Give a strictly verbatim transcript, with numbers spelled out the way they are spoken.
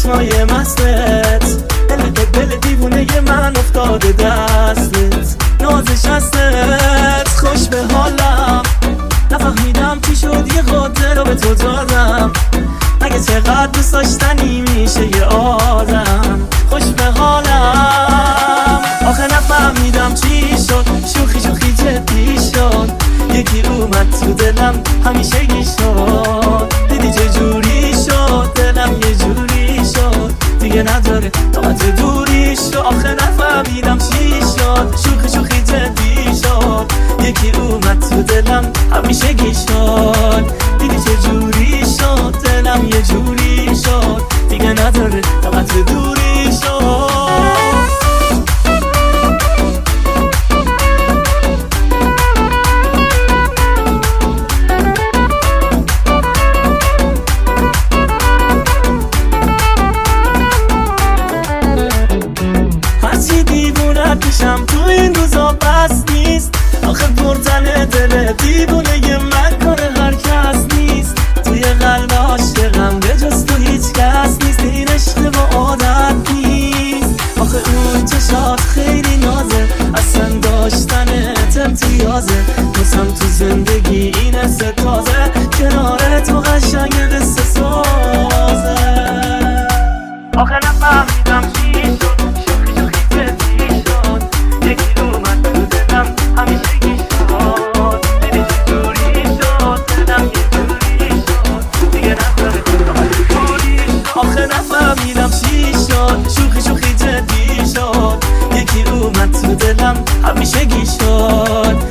چشمای مستت، دل دل دیوونه من افتاده دستت، نازش هستت خوش به حالم، نفهمیدم چی شد یه خاطر رو به تو دادم، مگه چقدر دوست داشتنی میشه یه آدم، خوش به حالم. آخه نفهمیدم چی شد، شوخی شوخی جدی شد، یکی اومد تو دلم همیشگی شد، دیدی چه جوری شد دلم یه جوری شد، دیگه نداره طاقت دوری شد. آخه نفهمیدم چی شد، شوخی شوخی جدی شد، یکی اومد تو دلم همیشگی شد، دیدی چه جوری شد دلم یه جوری شد، دیگه نداره طاقت دوری شد. پیشم تو این روزا بس نیست، آخه بردن دل دیوونه من کار هر کس نیست، توی قلب عاشقم به جز تو هیچ کس نیست، این عشق با عادت نیست، آخه اون چشات خیلی نازه، اصلا داشتنت امتیازه، بازم تو زندگی این حس تازه، کنار تو قشنگ قصه سازه. آخه نفهمیدم چی شد، آخه نفهمیدم چی شد، شوخی شوخی جدی شد، یکی اومد تو دلم همیشگی شد،